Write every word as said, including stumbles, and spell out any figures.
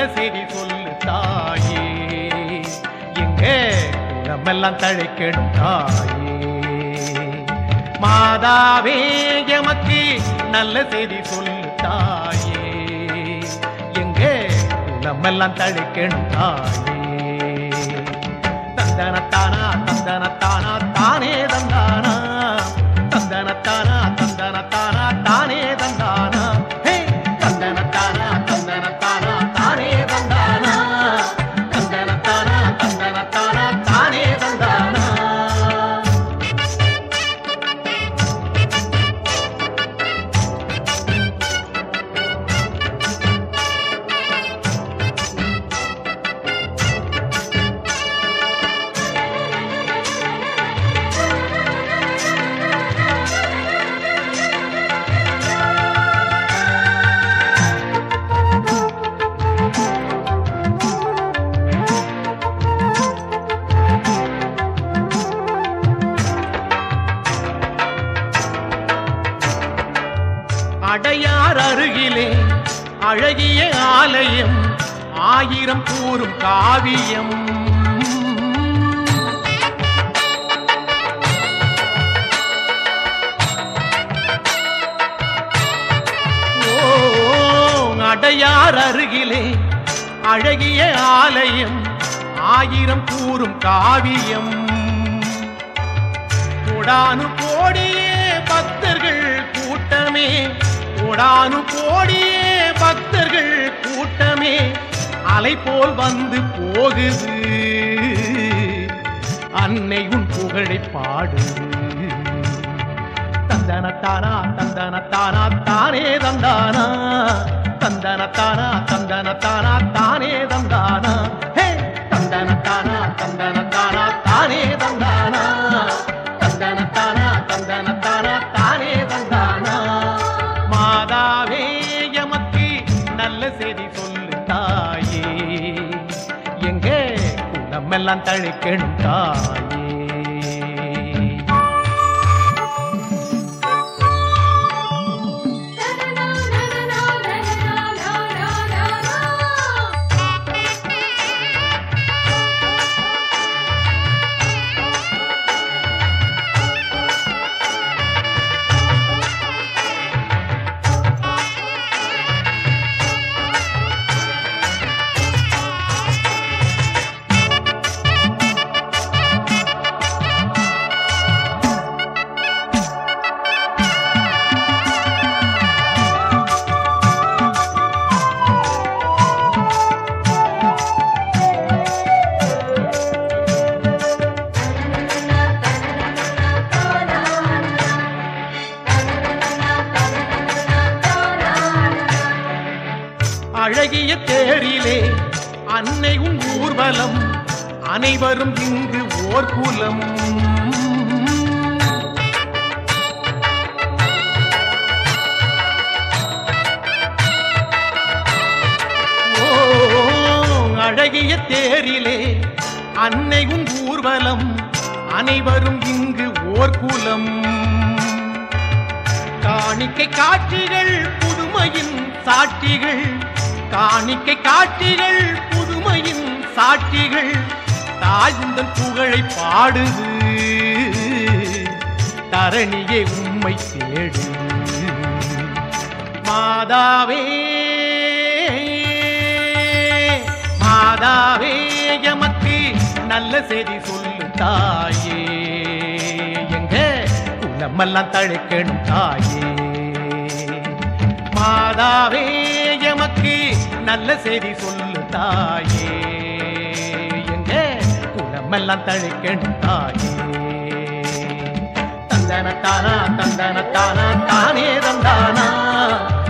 செய்தி சொல்லு தாயே, எங்க குலமெல்லாம் தழைக்கணும் தாயே. மாதாவே எமக்கு நல்ல செய்தி சொல்லு தாயே, எங்க குலமெல்லாம் தழைக்கணும் தாயே. தந்தனத்தானா தந்தனத்தானா தானே தந்தானா, தந்தனத்தானா தந்தனத்தானா தானே தந்தானா, தந்தனத்தானா தந்தனத்தானா தானே தந்தானா, தந்தனத்தானா தந்தனத்தானா தானே தந்தானா. அடையார் அருகிலே அழகிய ஆலயம், ஆயிரம் கூறும் காவியம். ஓ அடையார் அருகிலே அழகிய ஆலயம், ஆயிரம் கூறும் காவியம். கோடானு கோடியே பக்தர்கள் கூட்டமே, கோடானு கோடியே பக்தர்கள் கூட்டமே, அலை போல் வந்து போகுது, அன்னை உன் புகழை பாடுது. தந்தனத்தானா தந்தனத்தானா தானே தந்தானா, தந்தனத்தானா தந்தனத்தானா தானே தந்தானா, தந்தனத்தானா தந்தனத்தானா தானே தந்தானா, தந்தனத்தானா தந்தனத்தானா தானே தந்தானா. மாதாவே எமக்கு நல்ல செய்தி சொல்லு தாயே, எங்க குலமெல்லாம் தழைக்கணும் தாயே. அழகிய தேரிலே அன்னை உன் ஊர்வலம், அனைவரும் இங்கு ஓர் குலம். ஓ அழகிய தேரிலே அன்னை உன் ஊர்வலம், அனைவரும் இங்கு ஓர் குலம். காணிக்கை காட்சிகள் புதுமையின் சாட்சிகள், காணிக்கை காட்சிகள் புதுமையின் சாட்சிகள், தாயுந்தன் புகழை பாடுது, தரணியே உம்மை தேடு. மாதாவே மாதாவே எமக்கு நல்ல செய்தி சொல்லு தாயே, எங்க குலமெல்லாம் தழைக்கணும் தாயே. மாதாவே எமக்கு நல்ல செய்தி சொல்லு தாயே, எங்க குலமெல்லாம் தழைக்கணும் தாயே. தந்தனத்தானா தந்தனத்தானா தானே தந்தானா,